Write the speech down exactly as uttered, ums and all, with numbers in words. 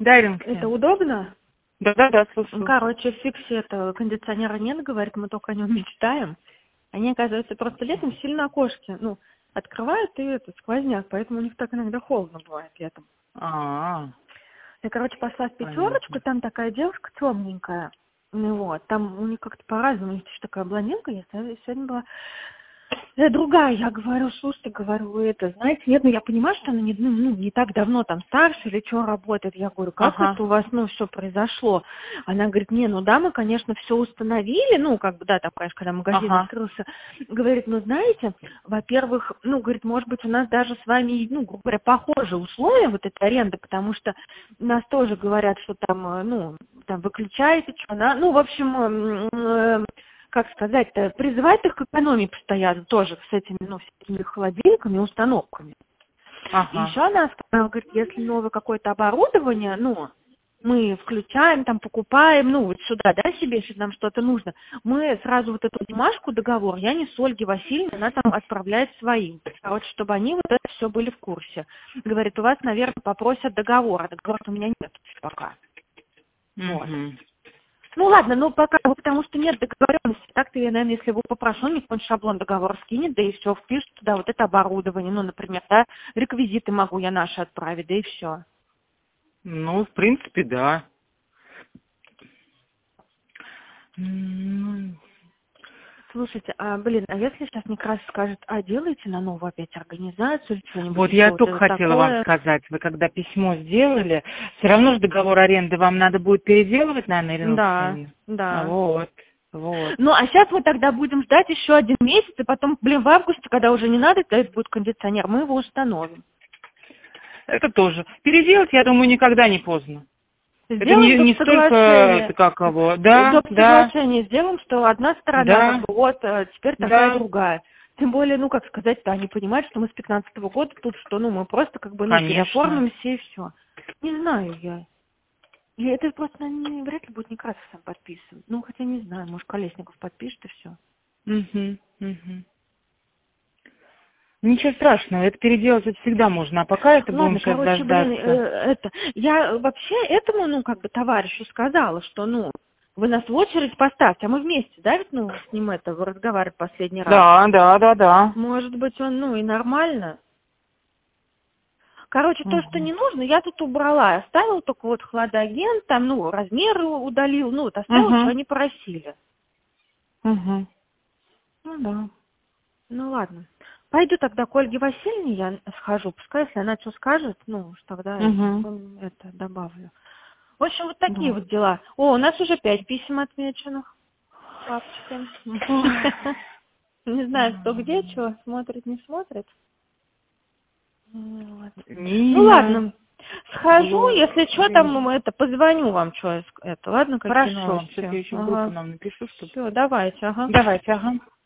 Это Даринки. удобно? Да-да-да, Ну, слушаю. короче, в фиксе это кондиционера нет, говорит, мы только о нем мечтаем. Они, оказывается, просто летом сильно окошки, ну, открывают и этот сквозняк, поэтому у них так иногда холодно бывает летом. А, Я, короче, пошла в пятерочку, понятно. там такая девушка темненькая. Ну вот, там у них как-то по-разному, у них еще такая блондинка, я сегодня была. Э, другая, я говорю, слушайте, говорю, вы это, знаете, нет, ну я понимаю, что она не, ну, ну, не так давно там старше или что работает. Я говорю, как Ага. это у вас, ну, все произошло? Она говорит, не, ну да, мы, конечно, все установили, ну, как бы, да, там, конечно, когда магазин Ага. открылся. Говорит, ну, знаете, во-первых, ну, говорит, может быть, у нас даже с вами, ну, грубо говоря, похожие условия вот этой аренды, потому что нас тоже говорят, что там, э, ну, там, выключаете, что она, ну, в общем, м, э, как сказать-то, призывает их к экономии постоянно тоже с этими, ну, всякими холодильниками, установками. И Ага. еще она сказала, говорит, если новое какое-то оборудование, ну, мы включаем, там, покупаем, ну, вот сюда, да, себе, если нам что-то нужно, мы сразу вот эту бумажку, договор, я несу Ольге Васильевне, она там отправляет своим. Короче, чтобы они вот это все были в курсе. Говорит, у вас, наверное, попросят договор, а договора у меня нет пока. Вот. Угу. Ну ладно, ну пока, ну, потому что нет договоренности. Так-то я, наверное, если его попрошу, он мне какой-нибудь шаблон договора скинет, да и все, впишет туда вот это оборудование. Ну, например, да, реквизиты могу я наши отправить, да и все. Ну, в принципе, да. М, Слушайте, а, блин, а если сейчас Некрас скажет, а делаете на новую опять организацию или что-нибудь Вот еще, я вот только это хотела вам такое? сказать, вы когда письмо сделали, все равно же договор аренды вам надо будет переделывать, наверное, Ирина Да, Алексеевна? А, да. Вот, вот. Ну, а сейчас мы тогда будем ждать еще один месяц, и потом, блин, в августе, когда уже не надо, тогда будет кондиционер, мы его установим. Это тоже. Переделать, я думаю, никогда не поздно. Это Сделаем не, доп. не столько, соглашение. это как его, да, Доп. да, соглашение сделаем, что одна сторона, как да, бы, вот, э, теперь такая да, другая. Тем более, ну, как сказать-то, они понимают, что мы с пятнадцатого года тут, что, ну, мы просто, как бы, ну, конечно. переоформимся и все. Не знаю я. И это просто, наверное, вряд ли будет Некрасов сам подписан. Ну, хотя не знаю, может, Колесников подпишет и все. Угу, угу. Ничего страшного, это переделать это всегда можно, а пока это будем Ладно, сейчас короче, блин, э, дождаться. это, я вообще этому, ну, как бы, товарищу сказала, что, ну, вы нас в очередь поставьте, а мы вместе, да, ведь, ну, с ним это, разговаривали последний раз. Да, да, да, да. Может быть, он, ну, и нормально. Короче, то, что Угу, не нужно, я тут убрала. Оставила только вот хладагент, там, ну, размеры удалил, ну, вот оставила, что угу, они просили. угу. Ну да. Ну, ладно. Пойду тогда к Ольге Васильевне, я схожу. Пускай, если она что скажет, ну, уж тогда Угу, м, это добавлю. В общем, вот такие да. вот дела. О, у нас уже пять писем отмеченных. Папочкин. Не знаю, кто где, что смотрит, не смотрит. Вот. Ну Нина, ладно, схожу, Блу, если что там, Рей. это, позвоню вам, что это, ладно, какие Хорошо, сейчас новости. я еще в группу Ага. нам напишу, чтобы... Все, давайте, ага. Давайте, ага.